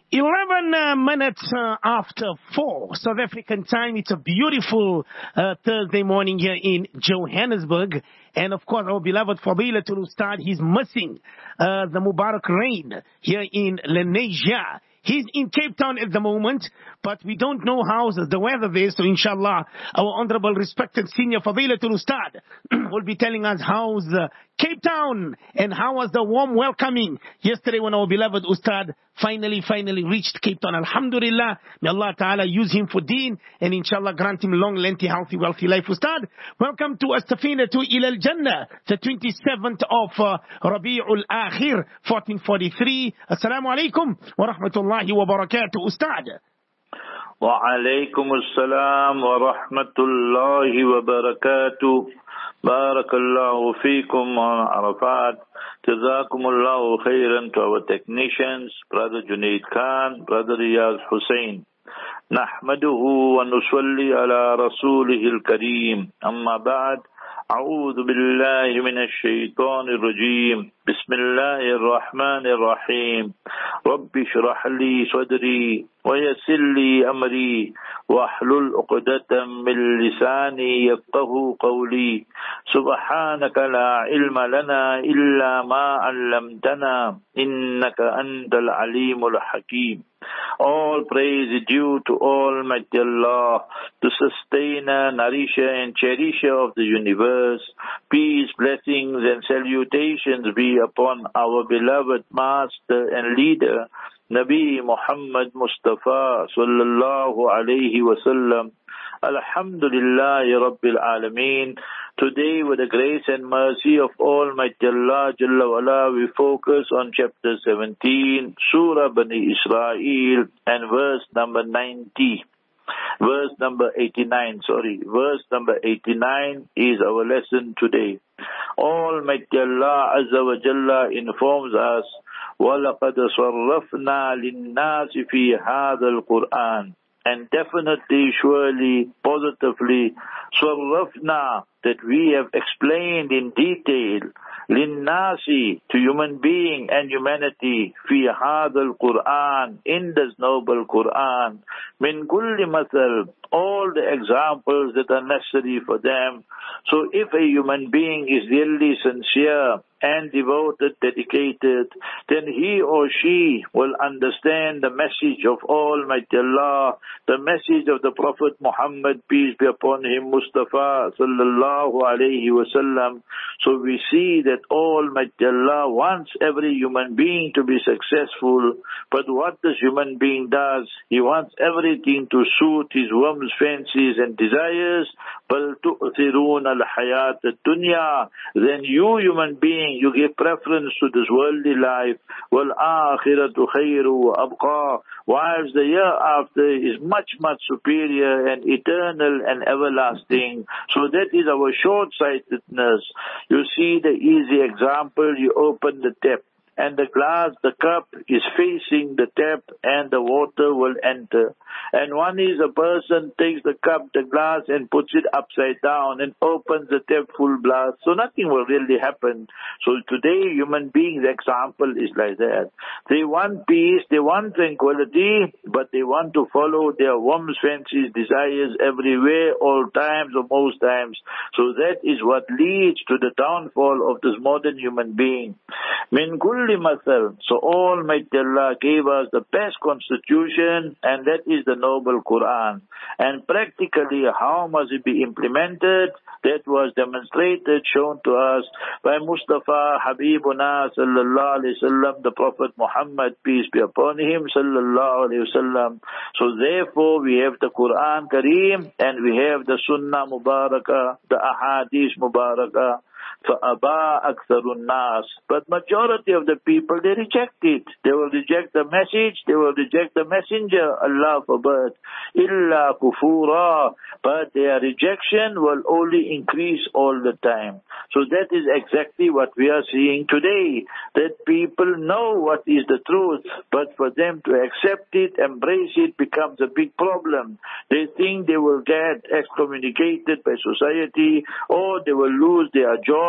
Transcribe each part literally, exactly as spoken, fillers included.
eleven uh, minutes uh, after four South African time. It's a beautiful uh, Thursday morning here in Johannesburg. And of course, our beloved Fadilatul Ustad, he's missing uh, the Mubarak rain here in Lenasia. He's in Cape Town at the moment, but we don't know how's the weather there. So inshallah, our honorable, respected senior Fadilatul Ustad will be telling us how's uh, Cape Town and how was the warm welcoming yesterday when our beloved Ustad finally, finally reached Cape Town. Alhamdulillah, may Allah Ta'ala use him for deen and inshallah grant him long, lengthy, healthy, wealthy life. Ustad, welcome to Astafina to Ilal Jannah, the twenty-seventh of uh, Rabi'ul Akhir, fourteen forty-three. Assalamu alaikum wa rahmatullahi wa barakatuh, Ustad. Wa alaikum assalam wa rahmatullahi wa barakatuh. Barakallahu feekum on Arafat. Jazakumullahu khairan to our technicians, Brother Junaid Khan, Brother Riyaz Hussain. Nahmaduhu wa nusalli ala rasulihil kareem. Amma ba'd. أعوذ بالله من الشيطان الرجيم بسم الله الرحمن الرحيم رب اشرح لي صدري ويسر لي أمري واحلل عقدة من لساني يفقهوا قولي سبحانك لا علم لنا إلا ما علمتنا إنك أنت العليم الحكيم. All praise is due to Almighty Allah, the sustainer, nourisher and cherisher of the universe. Peace, blessings and salutations be upon our beloved master and leader, Nabi Muhammad Mustafa sallallahu alayhi wa sallam. Alhamdulillahi Rabbil Alameen. Today, with the grace and mercy of Almighty Allah Jalla wa'ala, we focus on chapter seventeen, Surah Bani Israel, and verse number ninety. Verse number eighty-nine, sorry. Verse number eighty-nine is our lesson today. Almighty Allah Azza wa Jalla informs us, وَلَقَدْ صَرَّفْنَا لِلنَّاسِ فِي هَذَا الْقُرْآنِ. And definitely, surely, positively, صَرَّفْنَا, that we have explained in detail, linnasi, to human being and humanity, fi hadal Quran, in this noble Quran, min kulli mathal, all the examples that are necessary for them. So if a human being is really sincere and devoted, dedicated, then he or she will understand the message of Almighty Allah, the message of the Prophet Muhammad, peace be upon him, Mustafa sallallahu alayhi wa sallam. So we see that Almighty Allah wants every human being to be successful, but what this human being does, he wants everything to suit his whims, fancies and desires. بَلْ تُؤْثِرُونَ الْحَيَاةَ الدُّنْيَا. Then you, human being, you give preference to this worldly life. وَالْآخِرَةُ خَيْرُ وَأَبْقَى. Whilst the hereafter is much, much superior and eternal and everlasting. So that is our short-sightedness. You see the easy example, you open the tap, and the glass, the cup is facing the tap and the water will enter. And one is a person takes the cup, the glass and puts it upside down and opens the tap full blast. So nothing will really happen. So today human beings' example is like that. They want peace, they want tranquility, but they want to follow their whims, fancies, desires everywhere, all times or most times. So that is what leads to the downfall of this modern human being. Min kulli masal. So Almighty Allah gave us the best constitution, and that is the noble Quran. And practically how must it be implemented? That was demonstrated, shown to us by Mustafa Habibuna sallallahu alayhi wasallam, the Prophet Muhammad, peace be upon him, sallallahu alayhi wasallam. So therefore we have the Quran Kareem and we have the Sunnah Mubarakah, the Ahadith Mubarakah. فَأَبَا أَكْثَرُ النَّاسِ. But majority of the people, they reject it. They will reject the message, they will reject the messenger, Allah forbid. إِلَّا كُفُورًا. But their rejection will only increase all the time. So that is exactly what we are seeing today. That people know what is the truth, but for them to accept it, embrace it, becomes a big problem. They think they will get excommunicated by society, or they will lose their job,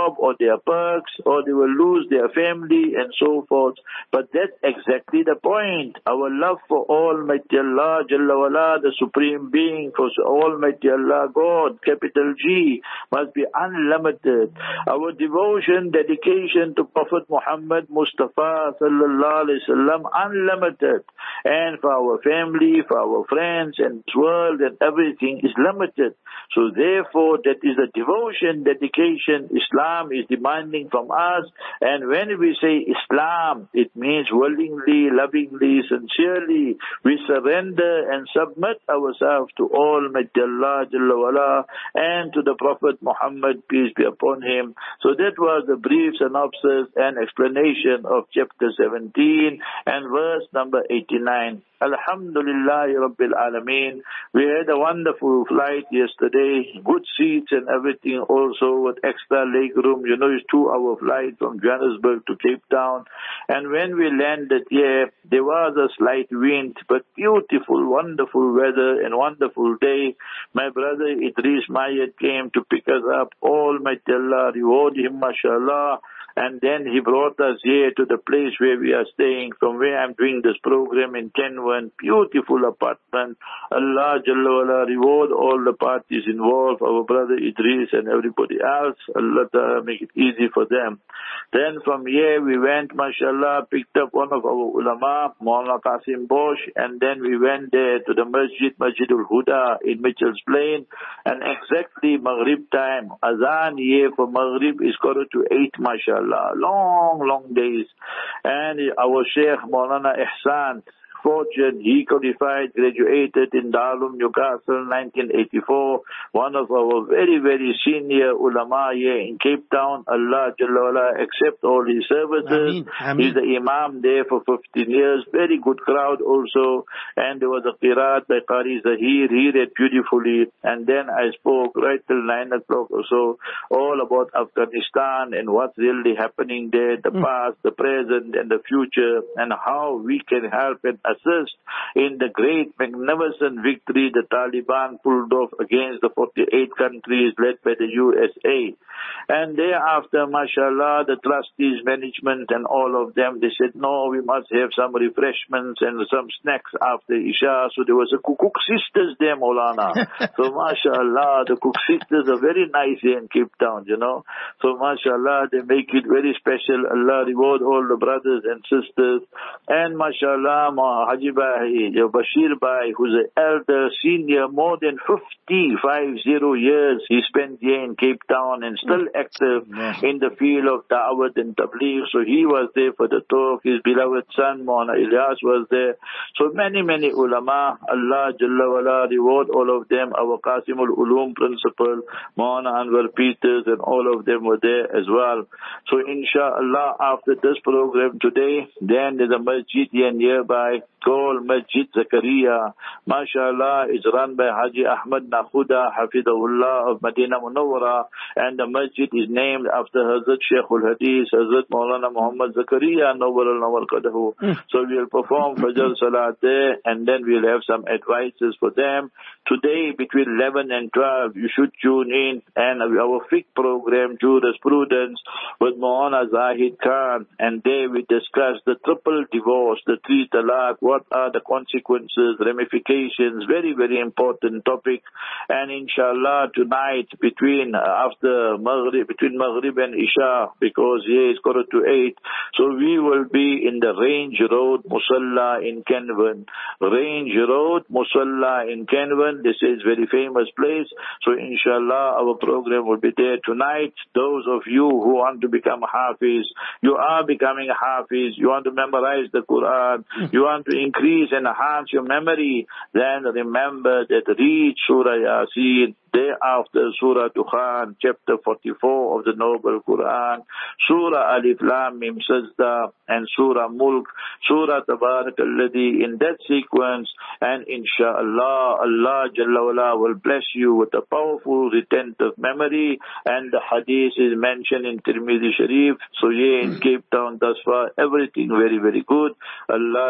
job or their perks, or they will lose their family and so forth. But that's exactly the point. Our love for Almighty Allah, Jalla wala, the Supreme Being, for Almighty Allah, God, capital G, must be unlimited. Our devotion, dedication to Prophet Muhammad Mustafa sallallahu alaihi wasallam, unlimited. And for our family, for our friends and world and everything is limited. So therefore, that is the devotion, dedication Islam is demanding from us. And when we say Islam, it means willingly, lovingly, sincerely, we surrender and submit ourselves to Almighty Allah Jalla wala, and to the Prophet Muhammad, peace be upon him. So that was the brief synopsis and explanation of chapter seventeen and verse number eighty-nine. Alhamdulillah Rabbil Alameen. We had a wonderful flight yesterday, good seats and everything also with extra leg room. You know, it's two hour flight from Johannesburg to Cape Town. And when we landed here, there was a slight wind, but beautiful, wonderful weather and wonderful day. My brother Idris Mayat came to pick us up. Almighty Allah reward him, mashallah. And then he brought us here to the place where we are staying, from where I'm doing this program in Kenwan. Beautiful apartment. Allah Jalla wala reward all the parties involved, our brother Idris and everybody else. Allah Ta'ala make it easy for them. Then from here we went, mashallah, picked up one of our ulama, Maulana Qasim Bosch, and then we went there to the masjid, Masjidul Huda in Mitchell's Plain. And exactly Maghrib time, Azan here for Maghrib is quarter to eight, mashallah. Long, long days. And our Sheikh Maulana Ihsan, fortune, he qualified, graduated in Darul Newcastle nineteen eighty-four, one of our very, very senior ulama here in Cape Town. Allah Jalla wala accept all his services. Ameen. Ameen. He's the imam there for fifteen years. Very good crowd also. And there was a qiraat by Qari Zahir. He read beautifully. And then I spoke right till nine o'clock or so, all about Afghanistan and what's really happening there, the mm. past, the present, and the future, and how we can help and assist in the great, magnificent victory the Taliban pulled off against the forty-eight countries led by the U S A. And thereafter, mashallah, the trustees, management and all of them, they said, no, we must have some refreshments and some snacks after Isha. So there was a cook sisters there, Maulana. So mashallah, the cook sisters are very nice here in Cape Town, you know. So mashallah, they make it very special. Allah reward all the brothers and sisters. And mashallah, Haji Bhai, Bashir Bhai, who's an elder, senior, more than fifty-five years he spent here in Cape Town and still active in the field of Da'wat and Tabligh. So he was there for the talk. His beloved son, Maulana Ilyas, was there. So many, many ulama, Allah Jalla wala reward all of them. Our Qasimul Ulum principal, Maulana Anwar Peters, and all of them were there as well. So inshallah, after this program today, then there's a masjid here nearby called Masjid Zakaria. MashaAllah, is run by Haji Ahmad Nakhuda, Hafidahullah of Medina Munawwara, and the masjid is named after Hazrat Sheikhul Hadith, Hazrat Maulana Muhammad Zakaria, Nawwar al-Nawwar Qadahu. Mm. So we'll perform Fajr Salat there, and then we'll have some advices for them. Today, between eleven and twelve, you should tune in, and our fiqh program, Jurisprudence, with Maulana Zahid Khan, and there we discuss the triple divorce, the three talaq, what are the consequences, ramifications, very, very important topic. And inshallah, tonight, between, uh, after Maghrib, between Maghrib and Isha, because here is quarter to eight, so we will be in the Range Road Musalla in Kenwan. Range Road Musalla in Kenwan, this is very famous place. So inshallah, our program will be there tonight. Those of you who want to become Hafiz, you are becoming a Hafiz, you want to memorize the Quran, you want to increase and enhance your memory, then remember that read Surah Yasin, thereafter Surah Dukhan, chapter forty-four of the Noble Quran, Surah Alif Lam Mim Sajda, and Surah Mulk, Surah Tabarak Alladhi, in that sequence, and inshallah, Allah Jalla wala will bless you with a powerful retentive memory. And the hadith is mentioned in Tirmidhi Sharif. So here in Cape Town thus far, everything very, very good. Allah Jalla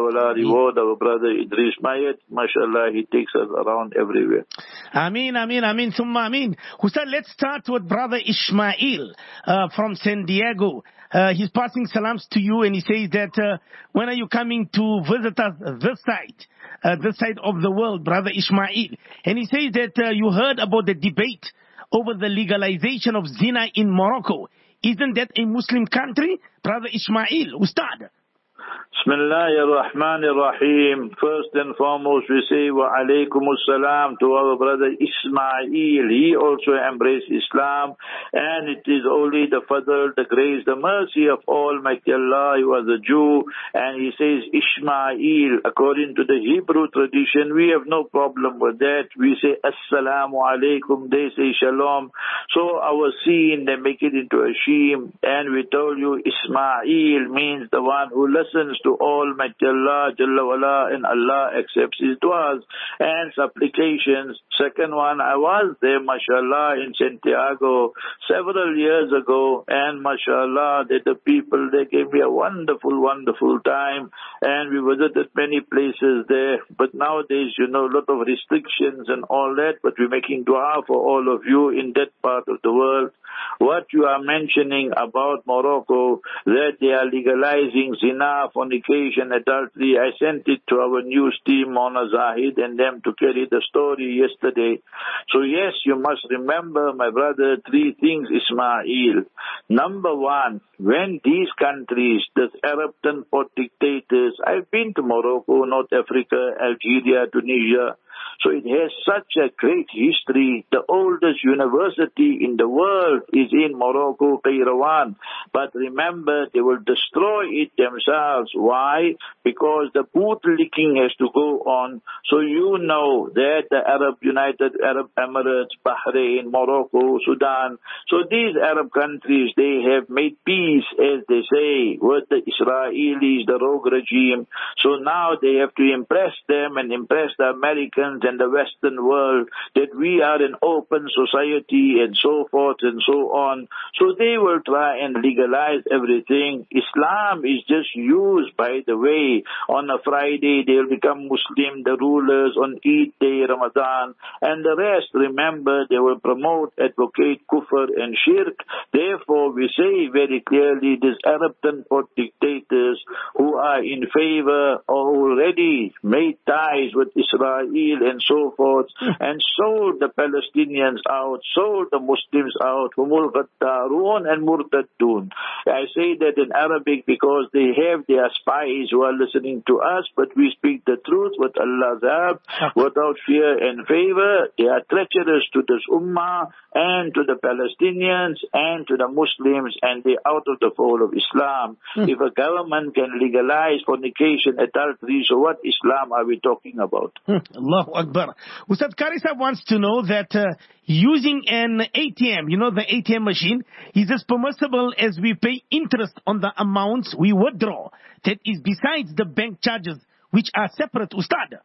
wala, reward our brother Idris Mayat. MashaAllah, he takes us around everywhere. Ameen, Ameen, Ameen, Summa Ameen. Ustad, let's start with brother Ismail uh, from San Diego. Uh, he's passing salams to you, and he says that uh, when are you coming to visit us this side, uh, this side of the world, brother Ismail? And he says that uh, you heard about the debate over the legalization of zina in Morocco. Isn't that a Muslim country, brother Ismail? Ustad. Bismillahir Rahmanir Rahim. First and foremost, we say wa alaykum assalam to our brother Ismail. He also embraced Islam, and it is only the fadl, the grace, the mercy of Almighty Allah. He was a Jew, and he says Ismail. According to the Hebrew tradition, we have no problem with that. We say assalamu alaikum, they say shalom. So our sin, they make it into a sheen, and we told you Ismail means the one who listens to Almighty Allah Jalla wala, and Allah accepts his du'as and supplications. Second one, I was there, mashallah, in Santiago several years ago, and mashallah, that the people, they gave me a wonderful, wonderful time, and we visited many places there. But nowadays, you know, a lot of restrictions and all that, but we're making dua for all of you in that part of the world. What you are mentioning about Morocco, that they are legalizing zina, fornication, adultery, I sent it to our news team, Mona Zahid, and them to carry the story yesterday. So yes, you must remember, my brother, three things, Ismail. Number one, when these countries, the Arab ten-pot dictators, I've been to Morocco, North Africa, Algeria, Tunisia, so it has such a great history. The oldest university in the world is in Morocco, Kairouan. But remember, they will destroy it themselves. Why? Because the bootlicking has to go on. So you know that the Arab United Arab Emirates, Bahrain, Morocco, Sudan, so these Arab countries, they have made peace, as they say, with the Israelis, the rogue regime. So now they have to impress them and impress the Americans and the Western world that we are an open society and so forth and so on. So they will try and legalize everything. Islam is just used, by the way. On a Friday, they'll become Muslim, the rulers, on Eid day, Ramadan, and the rest, remember, they will promote, advocate kufr and shirk. Therefore, we say very clearly, these Arab ten-pot dictators who are in favor or already made ties with Israel and so forth, and sold the Palestinians out, sold the Muslims out, humul ghattarun and murtaddun. I say that in Arabic because they have their spies who are listening to us, but we speak the truth with Allah's help, without fear and favor. They are treacherous to this ummah and to the Palestinians and to the Muslims, and they are out of the fold of Islam. Hmm. If a government can legalize fornication, adultery, so what Islam are we talking about? Hmm. Allahu Akbar. Ustad Karisa wants to know that uh, using an A T M, you know, the A T M machine, is this permissible as we pay interest on the amounts we withdraw? That is besides the bank charges, which are separate, Ustad.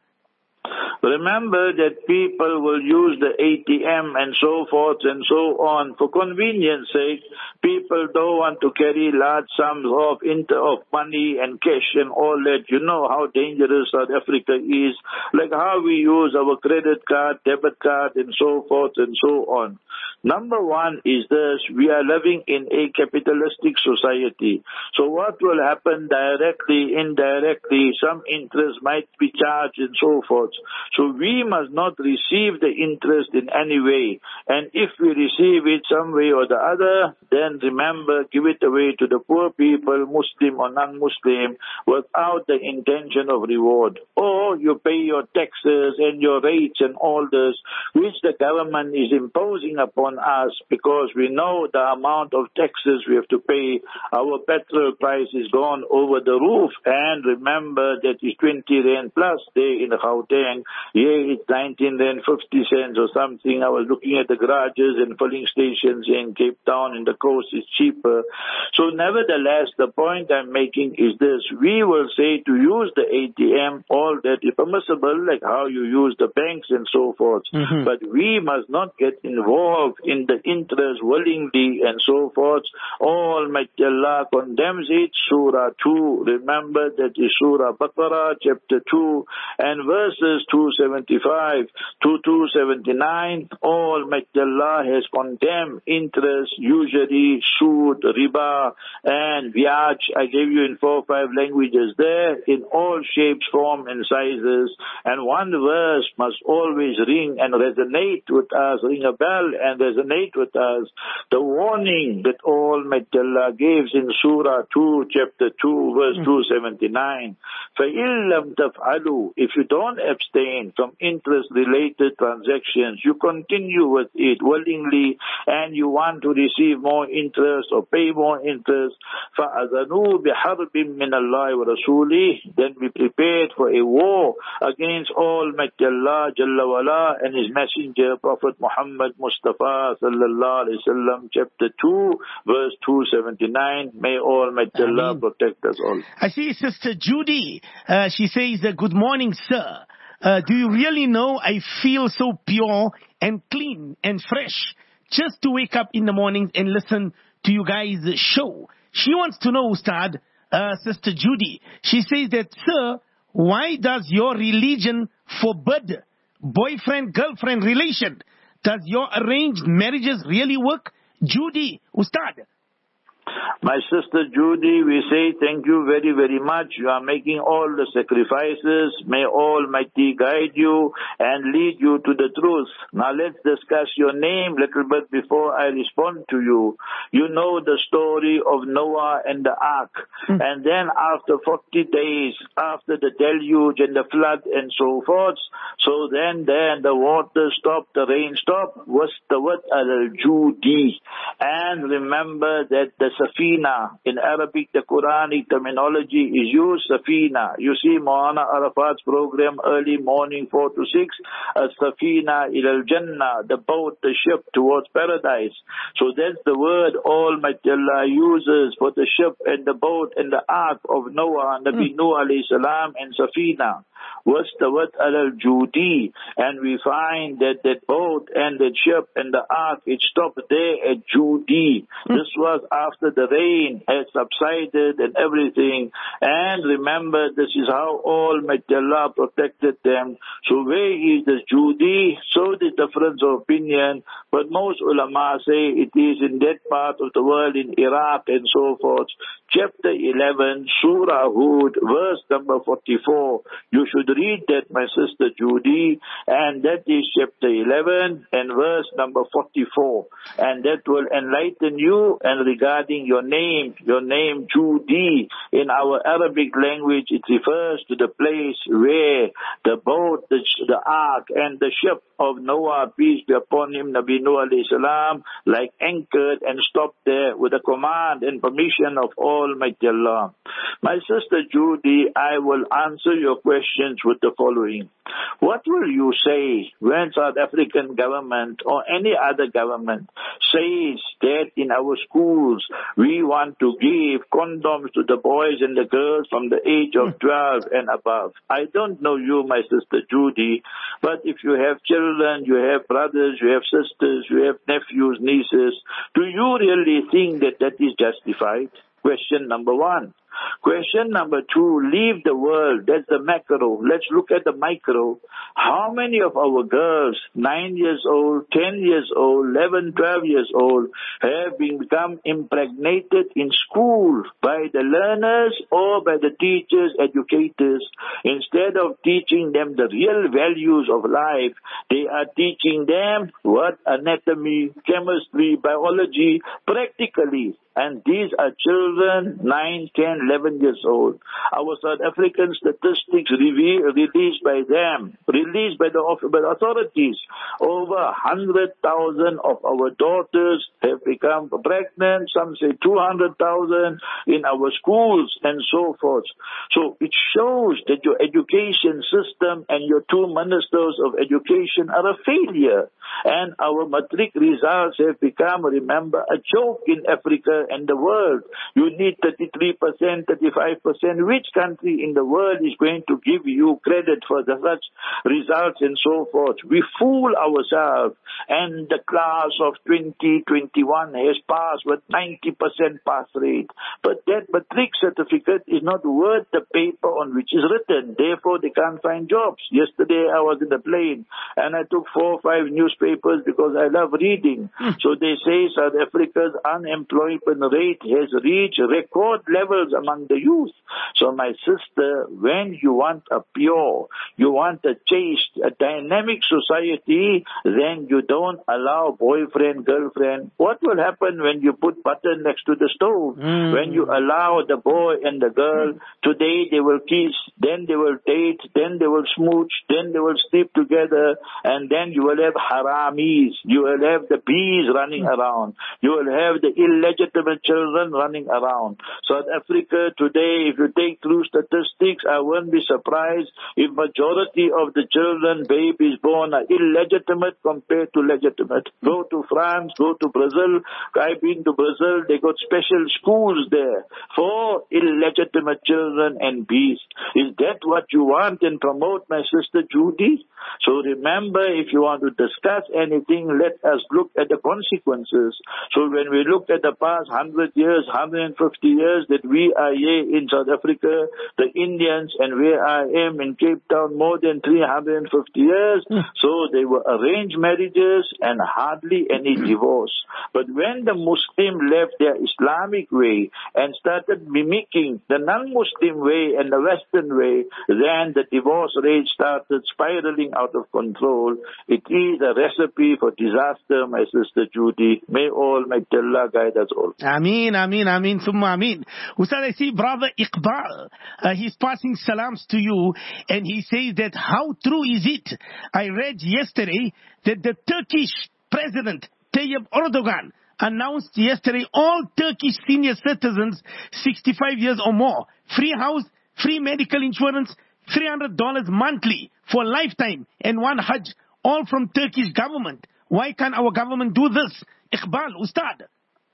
Remember that people will use the A T M and so forth and so on. For convenience sake, people don't want to carry large sums of inter of money and cash and all that. You know how dangerous South Africa is, like how we use our credit card, debit card, and so forth and so on. Number one is this: we are living in a capitalistic society. So what will happen directly, indirectly, some interest might be charged and so forth. So we must not receive the interest in any way. And if we receive it some way or the other, then remember, give it away to the poor people, Muslim or non-Muslim, without the intention of reward. Or you pay your taxes and your rates and all this, which the government is imposing upon us, because we know the amount of taxes we have to pay. Our petrol price is gone over the roof. And remember that it's twenty rand plus there in Gauteng. Yeah, it's nineteen rand fifty cents or something. I was looking at the garages and filling stations in Cape Town, and the coast is cheaper. So nevertheless, the point I'm making is this: we will say to use the A T M, all that is permissible, like how you use the banks and so forth. Mm-hmm. But we must not get involved in the interest willingly and so forth. Almighty Allah condemns it. Surah two, remember that is Surah Baqarah, chapter two, and verses two seventy-five to two seventy-nine. Almighty Allah has condemned interest, usury, sood, riba, and vyaj. I gave you in four or five languages there, in all shapes, form, and sizes. And one verse must always ring and resonate with us, ring a bell and resonate with us. The warning that Almighty Allah gives in Surah two, chapter two, verse mm. two seventy-nine. فَإِن لَمْ تَفْعَلُوا, if you don't abstain from interest-related transactions, you continue with it willingly, and you want to receive more interest or pay more interest, فَأَذَنُوا بِحَرْبٍ مِّنَ اللَّهِ وَرَسُولِهِ, then be prepared for a war against Almighty Allah Jalla wala and His Messenger, Prophet Muhammad Mustafa Sallallahu Alaihi Wasallam, chapter two, verse two seventy-nine. May Almighty Ameen. Allah protect us all. I see Sister Judy. Uh, she says, uh, good morning, sir. Uh, do you really know I feel so pure and clean and fresh just to wake up in the morning and listen to you guys' show? She wants to know, Ustad, uh, Sister Judy. She says that, sir, why does your religion forbid boyfriend-girlfriend relation? Does your arranged marriages really work? Judy, Ustad. My sister Judy, we say thank you very, very much. You are making all the sacrifices. May Almighty guide you and lead you to the truth. Now let's discuss your name a little bit before I respond to you. You know the story of Noah and the ark. Mm. And then after forty days, after the deluge and the flood and so forth, so then, then the water stopped, the rain stopped, was the word al-Judi. And remember that the Safina, in Arabic, the Quranic terminology is used, Safina. You see Maulana Arafat's program early morning, four to six, a Safina ila al-Jannah, the boat, the ship towards paradise. So that's the word Almighty Allah uses for the ship and the boat and the ark of Noah, Nabi mm. Nuh alayhi salam, and Safina. Was the word al-Judi, and we find that that boat and that ship and the ark, it stopped there at Judi. Mm. This was after the rain had subsided and everything. And remember, this is how Almighty Allah protected them. So where is this Judi? So the difference of opinion, but most ulama say it is in that part of the world, in Iraq and so forth. Chapter eleven, Surah Hud, verse number forty-four. You should read that, my sister Judy, and that is chapter eleven and verse number forty-four. And that will enlighten you. And regarding your name, your name Judy, in our Arabic language, it refers to the place where the boat, the, the ark, and the ship of Noah, peace be upon him, Nabi Nuh alayhi salam, like anchored and stopped there with the command and permission of Almighty Allah. My sister Judy, I will answer your questions with the following. What will you say when South African government or any other government says that in our schools we want to give condoms to the boys and the girls from the age of twelve and above? I don't know you, my sister Judy, but if you have children, you have brothers, you have sisters, you have nephews, nieces, do you really think that that is justified? Question number one. Question number two, leave the world. That's the macro. Let's look at the micro. How many of our girls, nine years old, ten years old, eleven, twelve years old, have been become impregnated in school by the learners or by the teachers, educators? Instead of teaching them the real values of life, they are teaching them what anatomy, chemistry, biology, practically. And these are children, nine, ten, eleven years old. Our South African statistics reveal, released by them, released by the, by the authorities, over one hundred thousand of our daughters have become pregnant, some say two hundred thousand in our schools and so forth. So it shows that your education system and your two ministers of education are a failure. And our matric results have become, remember, a joke in Africa and the world. You need thirty-three percent percent, thirty-five percent. Which country in the world is going to give you credit for the such results and so forth? We fool ourselves, and the class of twenty twenty-one has passed with ninety percent pass rate. But that matric certificate is not worth the paper on which is written. Therefore, they can't find jobs. Yesterday, I was in the plane, and I took four or five newspapers because I love reading. So they say South Africa's unemployment rate has reached record levels among the youth. So my sister, when you want a pure, you want a chaste, a dynamic society, then you don't allow boyfriend, girlfriend. What will happen when you put butter next to the stove? Mm. When you allow the boy and the girl, today they will kiss, then they will date, then they will smooch, then they will sleep together, and then you will have haramis, you will have the bees running around, you will have the illegitimate children running around. South Africa today, if you take true statistics, I won't be surprised if majority of the children, babies born are illegitimate compared to legitimate. Go to France, go to Brazil. I've been to Brazil, they got special schools there for illegitimate children and beasts. Is that what you want and promote, my sister Judy? So remember, if you want to discuss anything, let us look at the consequences. So when we look at the past one hundred years, one hundred fifty years that we are here in South Africa, the Indians, and where I am in Cape Town, more than three hundred fifty years. Mm. So they were arranged marriages and hardly any divorce. But when the Muslim left their Islamic way and started mimicking the non-Muslim way and the Western way, then the divorce rate started spiraling out of control. It is a recipe for disaster, my sister Judy. May Almighty Allah guide us all. Ameen, Ameen, Ameen, Summa Ameen. Ustad, I see Brother Iqbal. Uh, he's passing salams to you, and he says that how true is it? I read yesterday that the Turkish President Tayyip Erdogan announced yesterday all Turkish senior citizens sixty-five years or more, free house, free medical insurance, three hundred dollars monthly for a lifetime, and one Hajj, all from Turkish government. Why can't our government do this? Iqbal, Ustad.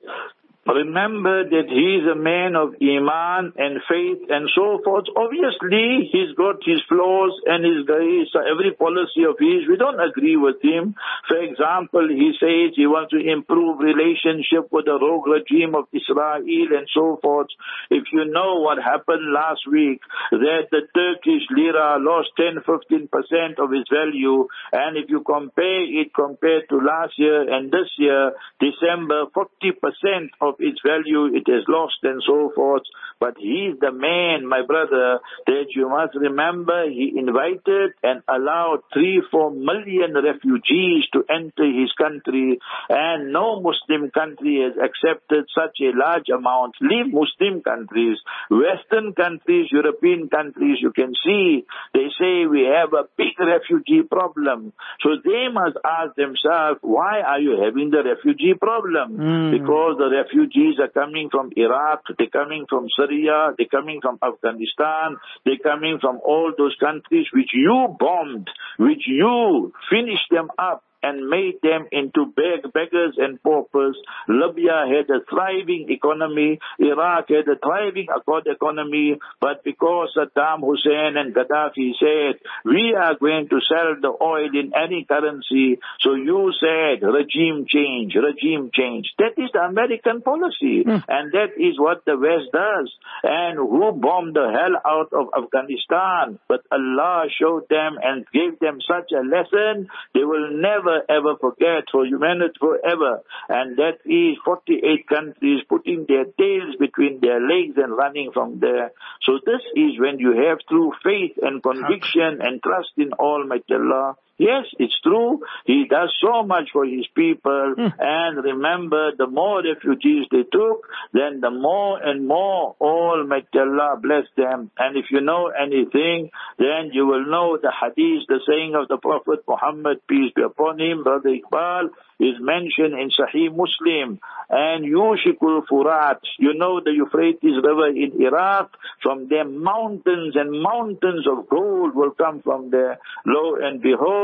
Remember that he is a man of Iman and faith and so forth. Obviously, he's got his flaws and his, his every policy of his, we don't agree with him. For example, he says he wants to improve relationship with the rogue regime of Israel and so forth. If you know what happened last week, that the Turkish lira lost ten to fifteen percent of its value, and if you compare it compared to last year and this year, December, forty percent of its value it has lost and so forth. But he is the man, my brother, that you must remember he invited and allowed three, four million refugees to enter his country, and no Muslim country has accepted such a large amount. Leave Muslim countries, Western countries, European countries, you can see they say we have a big refugee problem. So they must ask themselves, why are you having the refugee problem? Mm. Because the refugees are coming from Iraq, they're coming from Syria, they're coming from Afghanistan, they're coming from all those countries which you bombed, which you finished them up and made them into beg beggars and paupers. Libya had a thriving economy. Iraq had a thriving economy. But because Saddam Hussein and Gaddafi said, we are going to sell the oil in any currency, so you said regime change, regime change. That is the American policy. Mm. And that is what the West does. And who bombed the hell out of Afghanistan? But Allah showed them and gave them such a lesson, they will never ever forget for humanity forever. And that is forty-eight countries putting their tails between their legs and running from there. So this is when you have true faith and conviction and trust in Almighty Allah. Yes, it's true. He does so much for his people. Mm. And remember, the more refugees they took, then the more and more Almighty Allah bless them. And if you know anything, then you will know the hadith, the saying of the Prophet Muhammad, peace be upon him, Brother Iqbal, is mentioned in Sahih Muslim. And Yushikul Furat, you know the Euphrates River in Iraq, from there mountains and mountains of gold will come from there. Lo and behold,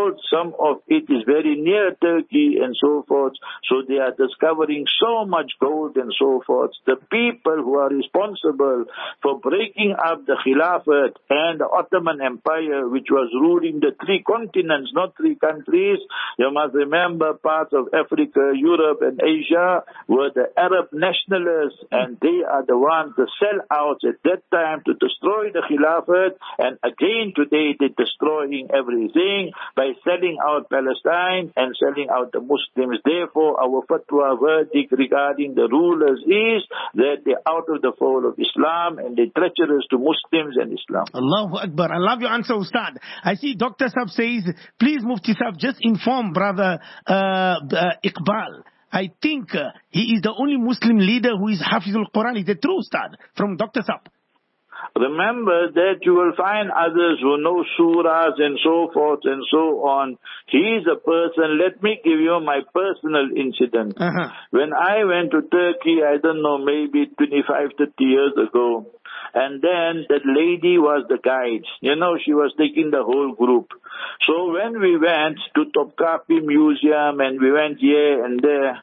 gold, some of it is very near Turkey and so forth. So they are discovering so much gold and so forth. The people who are responsible for breaking up the Khilafat and the Ottoman Empire, which was ruling the three continents, not three countries, you must remember parts of Africa, Europe and Asia were the Arab nationalists, and they are the ones, the sellouts at that time to destroy the Khilafat, and again today they're destroying everything by selling out Palestine and selling out the Muslims. Therefore, our fatwa verdict regarding the rulers is that they're out of the fold of Islam and they're treacherous to Muslims and Islam. Allahu Akbar. I love your answer, Ustad. I see Doctor Sab says, please Mufti Sab, just inform brother uh, uh, Iqbal. I think uh, he is the only Muslim leader who is Hafizul Quran. Is the true Ustad? From Doctor Sab. Remember that you will find others who know surahs and so forth and so on. He is a person. Let me give you my personal incident. Uh-huh. When I went to Turkey, I don't know, maybe twenty-five, thirty years ago, and then that lady was the guide. You know, she was taking the whole group. So when we went to Topkapi Museum and we went here and there,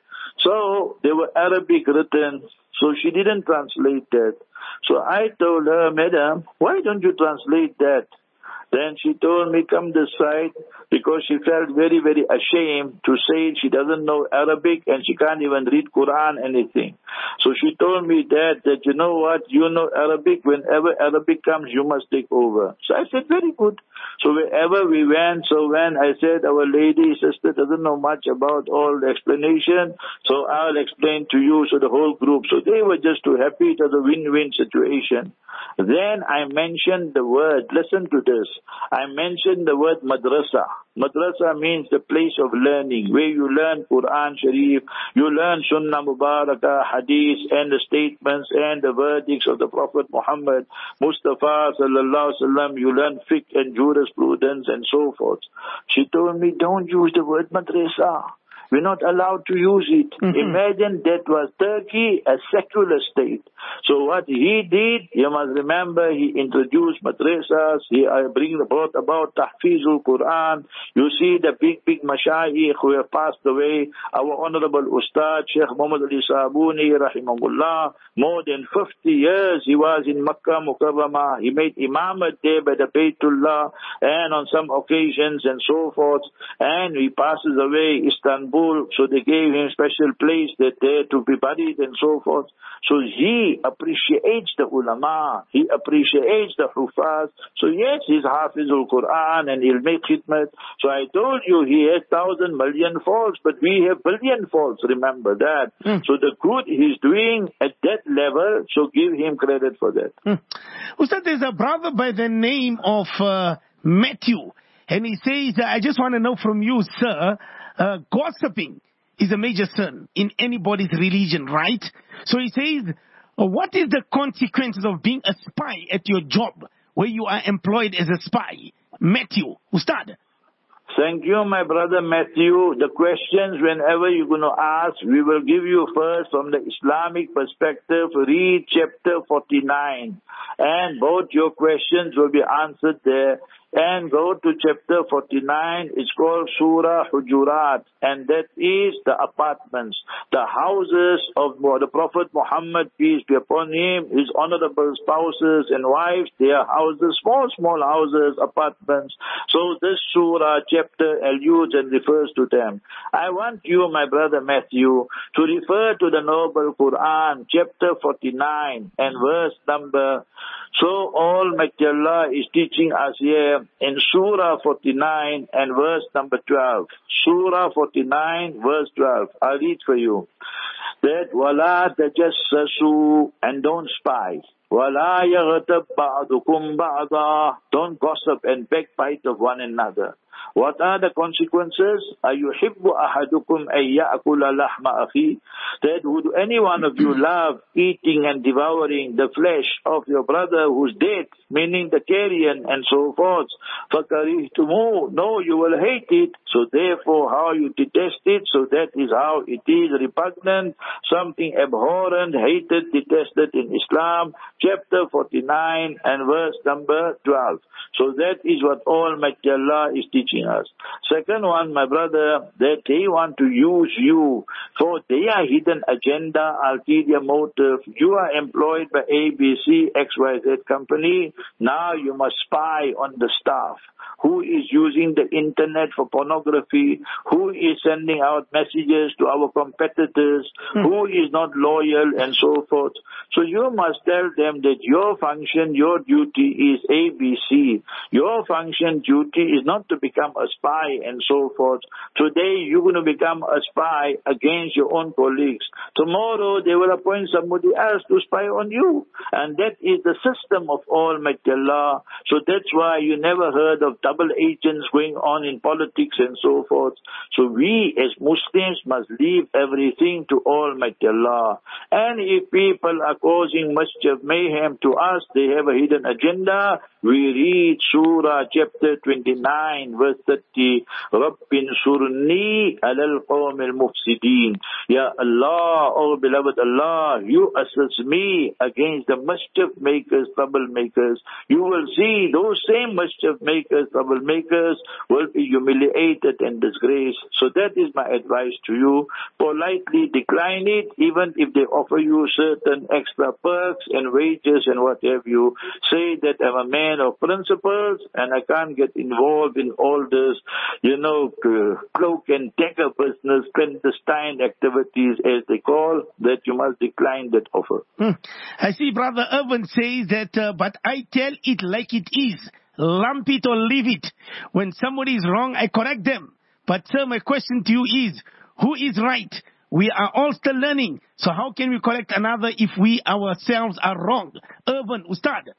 so there were Arabic written, so she didn't translate that. So I told her, Madam, why don't you translate that? Then she told me, come this side, because she felt very, very ashamed to say she doesn't know Arabic and she can't even read Quran, anything. So she told me that, that you know what, you know Arabic, whenever Arabic comes, you must take over. So I said, very good. So wherever we went, so when I said our lady sister doesn't know much about all the explanation, so I'll explain to you, so the whole group. So they were just too happy. It was a win-win situation. Then I mentioned the word, listen to this, I mentioned the word madrasa. Madrasa means the place of learning, where you learn Quran Sharif, you learn Sunnah Mubarakah, Hadith, and the statements and the verdicts of the Prophet Muhammad Mustafa Sallallahu Alaihi Wasallam. You learn fiqh and jurisprudence and so forth. She told me, don't use the word madrasa. We're not allowed to use it. Mm-hmm. Imagine that was Turkey, a secular state. So what he did, you must remember, he introduced madrasas, he uh, bring, brought about Tahfizul Quran. You see the big, big mashayikh who have passed away, our Honorable Ustad, Sheikh Muhammad Ali Sabuni, rahimahullah, more than fifty years he was in Makkah Mukarramah. He made imamat there by the Baytullah and on some occasions and so forth. And he passes away, Istanbul. So they gave him special place that there to be buried and so forth. So he appreciates the ulama, he appreciates the hufaz. So yes, he's Hafizul Quran and he'll make khidmat. So I told you he has thousand million faults, but we have billion faults, remember that. Mm. So the good he's doing at that level, so give him credit for that. Mm. Ustad, there's a brother by the name of uh, Matthew, and he says, I just want to know from you, sir, Uh, gossiping is a major sin in anybody's religion, right? So he says, uh, what is the consequences of being a spy at your job where you are employed as a spy? Matthew, Ustad. Thank you, my brother Matthew. The questions, whenever you're going to ask, we will give you first from the Islamic perspective. Read chapter forty-nine. And both your questions will be answered there. And go to chapter forty-nine. It's called Surah Hujurat. And that is the apartments, the houses of the Prophet Muhammad, peace be upon him, his honorable spouses and wives. They are houses, small, small houses, apartments. So this surah chapter alludes and refers to them. I want you, my brother Matthew, to refer to the Noble Quran, chapter forty-nine and verse number. So Almighty Allah is teaching us here in Surah forty-nine and verse number twelve. Surah forty-nine, verse twelve. I'll read for you. That وَلَا تَجَسَّسُوا, and don't spy. وَلَا يَغْتَبْ بَعْضُكُمْ بَعْضًا, don't gossip and backbite of one another. What are the consequences? أَيُحِبُّ أَحَدُكُمْ أَن يَأْكُلَ لَحْمَ أَخِيهِ, that would any one of you love eating and devouring the flesh of your brother who's dead, meaning the carrion and so forth. فَكَرِهْتُمُوهُ, no, you will hate it. So therefore, how you detest it, so that is how it is repugnant, something abhorrent, hated, detested in Islam. Chapter forty-nine and verse number twelve. So that is what Almighty Allah is teaching using us. Second one, my brother, that they want to use you for their hidden agenda, ulterior motive. You are employed by A B C, X Y Z company. Now you must spy on the staff. Who is using the internet for pornography? Who is sending out messages to our competitors? Hmm. Who is not loyal and so forth? So you must tell them that your function, your duty is A B C. Your function, duty is not to become a spy and so forth. Today you're going to become a spy against your own colleagues. Tomorrow they will appoint somebody else to spy on you. And that is the system of Almighty Allah. So that's why you never heard of double agents going on in politics and so forth. So we as Muslims must leave everything to Almighty Allah. And if people are causing mischief, mayhem to us, they have a hidden agenda. We read Surah chapter twenty-nine verse thirty. Rabbin surni alal qawm al-mufsideen. Ya Allah, oh beloved Allah, you assist me against the mischief makers, troublemakers. You will see those same mischief makers, troublemakers will be humiliated and disgraced. So that is my advice to you. Politely decline it, even if they offer you certain extra perks and wages and what have you. Say that I'm a man of principles and I can't get involved in all this, you know, cloak and dagger business, clandestine activities as they call, that you must decline that offer. Hmm. I see Brother Irvin says that, uh, but I tell it like it is. Lump it or leave it. When somebody is wrong, I correct them. But sir, my question to you is, who is right? We are all still learning. So how can we correct another if we ourselves are wrong? Irvin, Ustad.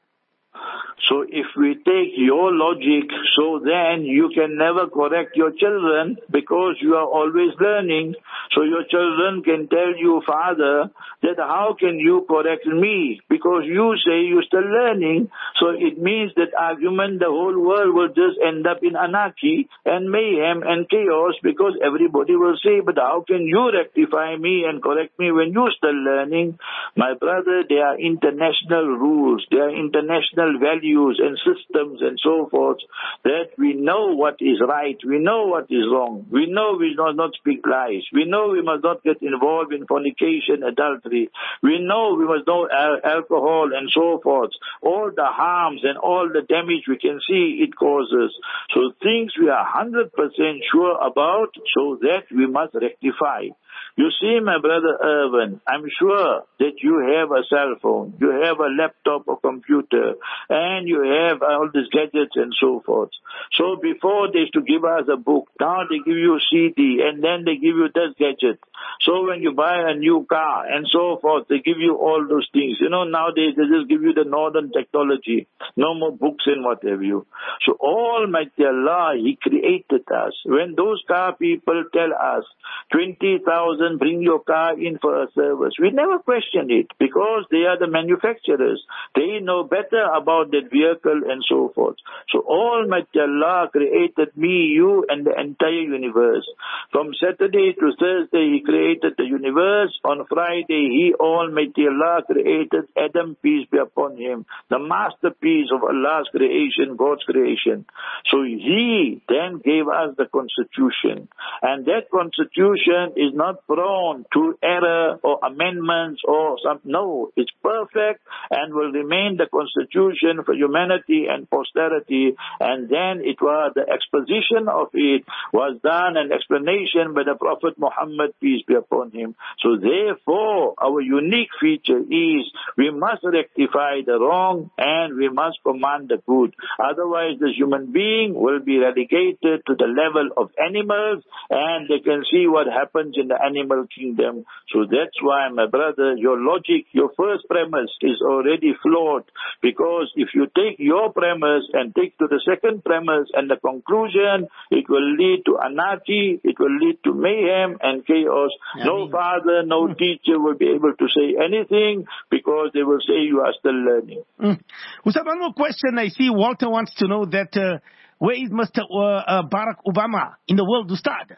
So if we take your logic, so then you can never correct your children because you are always learning. So your children can tell you, Father, that how can you correct me? Because you say you're still learning. So it means that argument, the whole world will just end up in anarchy and mayhem and chaos because everybody will say, but how can you rectify me and correct me when you're still learning? My brother, there are international rules. There are international values and systems and so forth, that we know what is right, we know what is wrong, we know we must not speak lies, we know we must not get involved in fornication, adultery, we know we must know al- alcohol and so forth, all the harms and all the damage we can see it causes. So things we are one hundred percent sure about, so that we must rectify. You see, my brother Irvin, I'm sure that you have a cell phone, you have a laptop or computer, and you have all these gadgets and so forth. So before they used to give us a book, now they give you a C D, and then they give you this gadget. So when you buy a new car and so forth, they give you all those things. You know, nowadays they just give you the modern technology, no more books and what have you. So Almighty Allah, He created us. When those car people tell us, twenty thousand, bring your car in for a service, we never question it because they are the manufacturers. They know better about that vehicle and so forth. So Almighty Allah created me, you, and the entire universe. From Saturday to Thursday, He created the universe. On Friday, He, Almighty Allah, created Adam, peace be upon him, the masterpiece of Allah's creation, God's creation. So He then gave us the Constitution. And that Constitution is not prone to error or amendments or some, no, it's perfect and will remain the Constitution for humanity and posterity. And then it was the exposition of it was done, an explanation by the Prophet Muhammad, peace be upon him. So therefore, our unique feature is we must rectify the wrong and we must command the good. Otherwise, the human being will be relegated to the level of animals, and they can see what happens in the animal kingdom. So that's why, my brother, your logic, your first premise is already flawed, because if you take your premise and take to the second premise and the conclusion, it will lead to anarchy, it will lead to mayhem and chaos. I no mean, father, no mm. teacher will be able to say anything because they will say you are still learning. Mm. Ustad, one more question. I see Walter wants to know that uh, where is Mister Uh, uh, Barack Obama in the world, Ustad?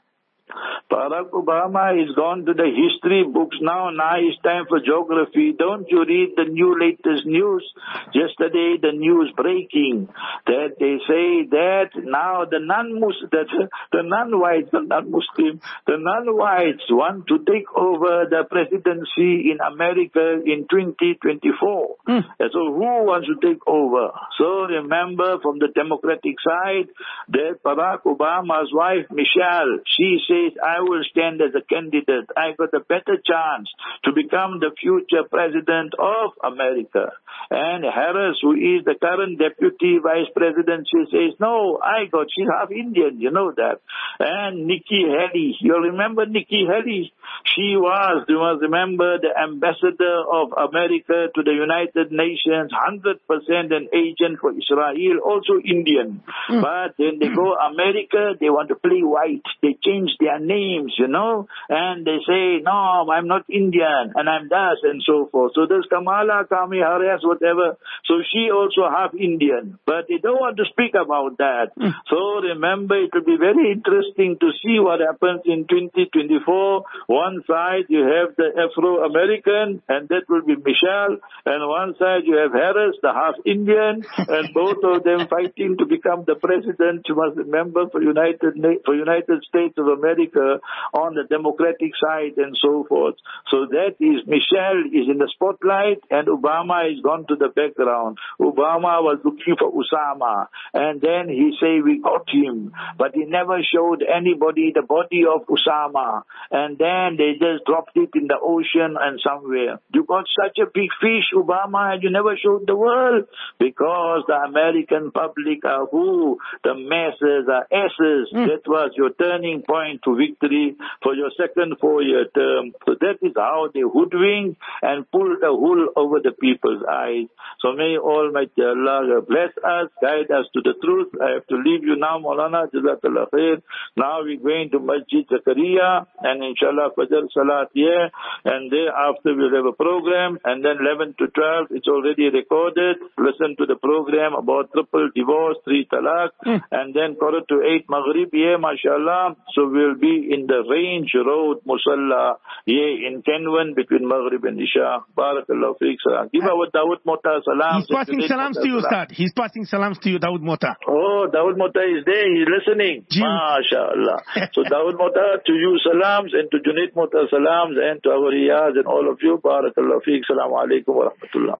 Barack Obama is gone to the history books now. Now it's time for geography. Don't you read the new latest news? Yesterday the news breaking that they say that now the non-Muslim, that the non-whites, the non-Muslim, the non-whites want to take over the presidency in America in twenty twenty-four. Mm. So who wants to take over? So remember, from the Democratic side, that Barack Obama's wife, Michelle, she says, I will stand as a candidate. I got a better chance to become the future president of America. And Harris, who is the current deputy vice president, she says, no, I got, she's half Indian, you know that. And Nikki Haley, you remember Nikki Haley? She was, you must remember, the ambassador of America to the United Nations, one hundred percent an agent for Israel, also Indian. Mm. But when they go America, they want to play white. They change their names, you know, and they say, no, I'm not Indian, and I'm das, and so forth. So there's Kamala, Kami Harris, whatever. So she also half Indian, but they don't want to speak about that. Mm. So remember, it will be very interesting to see what happens in twenty twenty-four. One side you have the Afro-American, and that will be Michelle, and one side you have Harris, the half Indian, and both of them fighting to become the president. You must remember, for United for United States of America on the Democratic side and so forth. So that is, Michelle is in the spotlight and Obama is gone to the background. Obama was looking for Osama, and then he say we got him, but he never showed anybody the body of Osama, and then they just dropped it in the ocean and somewhere. You got such a big fish, Obama, and you never showed the world, because the American public are who? The masses are asses. Mm. That was your turning point to victory for your second four-year term. So that is how they hoodwink and pull the wool over the people's eyes. So may Almighty Allah bless us, guide us to the truth. I have to leave you now, Maulana. Jazakallah khair. Now we're going to Masjid Zakaria, and inshallah Fajr Salat here, and thereafter we'll have a program, and then eleven to twelve, it's already recorded. Listen to the program about triple divorce, three talaq, mm. and then quarter to eight Maghrib here, mashallah. So we'll be in the Range Road Musalla here in Kenwan between Maghrib and Isha. Barakallahu feek. Give our Dawood Mota salam. He's passing salams to you, Ustad. He's passing salams to you, Dawood Mota. Oh, Dawood Mota is there. He's listening. MashaAllah. So Dawood Mota, to you salams, and to Junaid Mota salams, and to our Riyaz and all of you. Barakallahu feek. Assalamu alaikum wa rahmatullah.